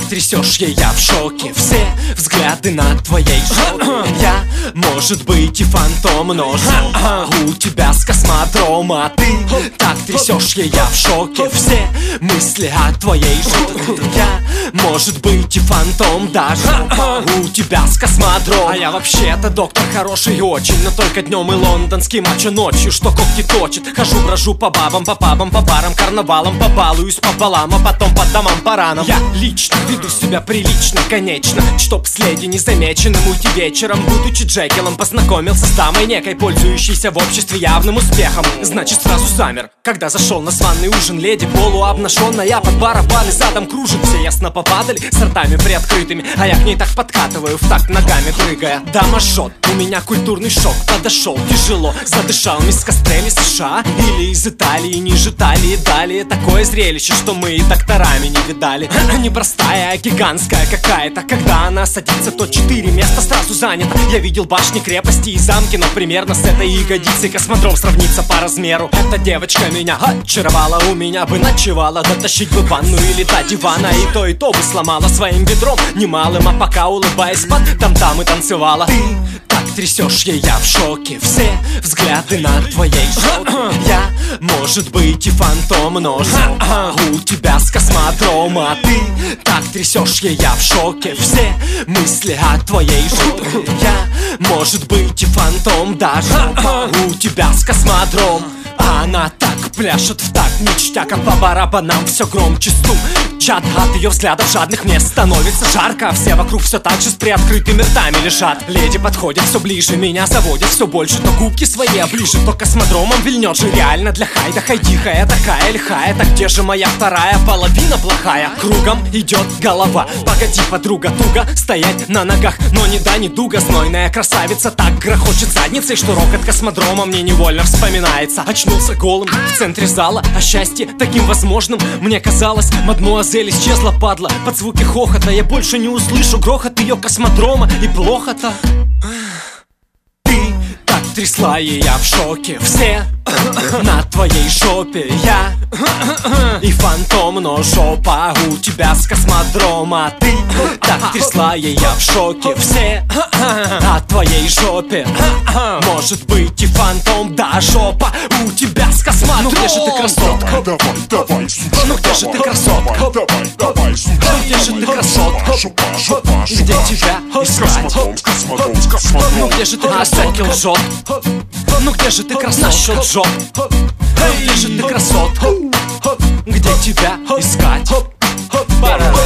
трясешь, я в шоке. Все взгляды на твоей жопе. Я, может быть, и фантом, но жопа у тебя с космодрома. Ты так трясешь, я в шоке. Все мысли о твоей жопе. Я, может быть, и фантом, даже у тебя с космодрома. А я вообще-то доктор хороший очень, но только днем и лондонский мачо ночью, что когти точит. Хожу, брожу по бабам, по пабам, по барам, карнавалам, побалуюсь пополам, а потом по домам по ранам. Я лично веду себя прилично, конечно, чтоб следи незамеченным уйти вечером. Будучи Джекилом, познакомился с дамой некой, пользующейся в обществе явным успехом. Значит, сразу замер, когда зашел на званый ужин. Леди полуобнаженная, под барабаны задом кружит. Все ясно попадали, с ртами приоткрытыми, а я к ней так подкатываю, в такт ногами прыгая. Дама жжет, у меня культурный шок. Подошел тяжело, задышал мисс Кострелли США или из Италии, ниже талии. Далее такое зрелище, что мы и докторами не видали. Не простая, а гигантская какая-то. Когда она садится, то 4 места сразу занято. Я видел башни, крепости и замки, но примерно с этой ягодицей космодром сравнится по размеру. Эта девочка меня очаровала, у меня бы ночевала. Дотащить бы ванну или до дивана, и то бы сломала своим бедром немалым. А пока, улыбаясь, под там-там и танцевала. Ты так трясешь, я в шоке. Все взгляды на твоей жопе. Я, может быть, и фантом, но жопа у тебя с космодрома. Ты так трясешь, я в шоке. Все мысли о твоей жопе. Я, может быть, и фантом, даже у тебя с космодрома. А она так пляшет в такт ништяком, по барабанам все громче стук. Чат от ее взглядов жадных мне становится жарко, а все вокруг все так же с приоткрытыми ртами лежат. Леди подходит все ближе, меня заводит все больше. То губки свои оближет, то космодромом вильнет же. Реально для хайда хайдиха, я такая лихая. Так где же моя вторая половина плохая? Кругом идет голова, погоди, подруга, туго стоять на ногах. Но ни да, ни дуга, знойная красавица так грохочет задницей, что рокот космодрома мне невольно вспоминается. Очнулся голым в центре зала, а счастье таким возможным мне казалось. Мадмуазель исчезла, падла, под звуки хохота. Я больше не услышу грохот ее космодрома, и плохо так. Ты так трясла, и я в шоке. Все на твоей жопе. Я и фантом, но жопа у тебя с космодрома. Ты так трясла, и я в шоке. Все на твоей жопе. Может быть, и фантом, да, жопа у тебя с космодрома. Ну где же ты, красотка? Давай, сучка. Ну где же ты, красотка? Давай, сучка. Ну где же ты, красотка? Где тебя искать? Ну где же ты, красотка? Лжет. Ну где же ты, красотка? Лжет. Где же ты, красотка? Где тебя искать?